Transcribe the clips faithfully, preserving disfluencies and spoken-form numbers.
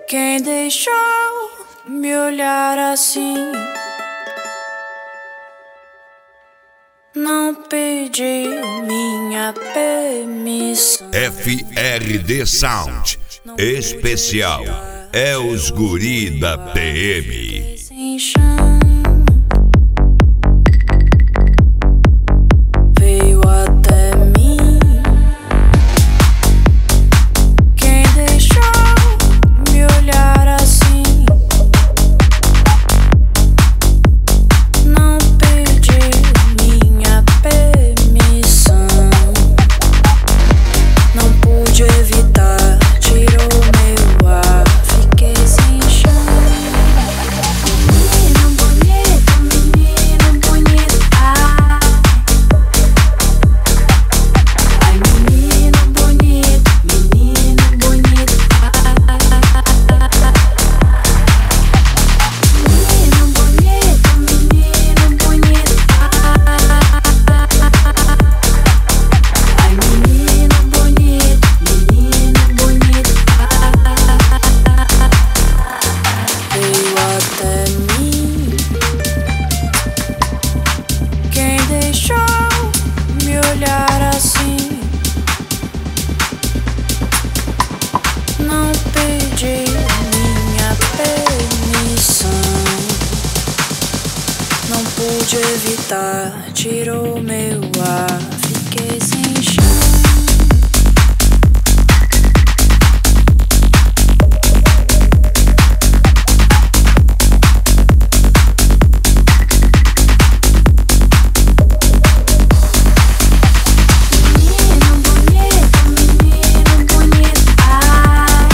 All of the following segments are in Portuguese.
Quem deixou me olhar assim não pediu minha permissão. F R D Sound especial é os guri da P M. Sem chão, veio até mim. Quem deixou me olhar assim não pediu minha permissão. Não pude evitar, tirou meu ar, fiquei sem chão. Menino bonito, menino bonito, ai. Ai, menino bonito, menino bonito, ai. Menino bonito, menino bonito, ai. Ai, menino bonito, menino bonito, ai. Veio até mim. Quem deixou me olhar assim não pediu minha permissão. Não pude evitar, tirou meu ar, fiquei sem chão. Menino bonito, menino bonito, ai.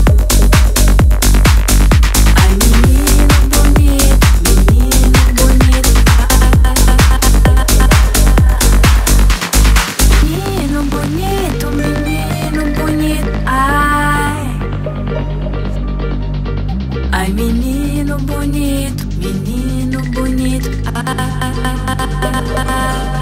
Ai, menino bonito, menino bonito, ai. Menino bonito, menino bonito, ai. Ai, menino bonito, menino bonito, ai.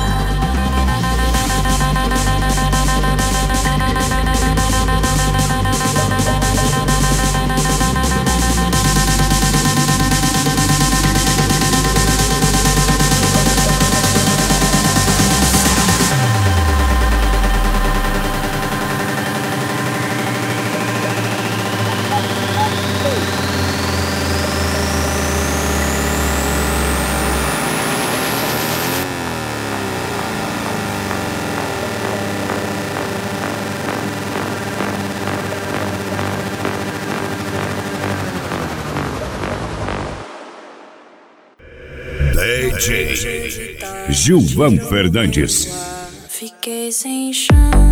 D J Gilvan Fernandes. Fiquei sem chão.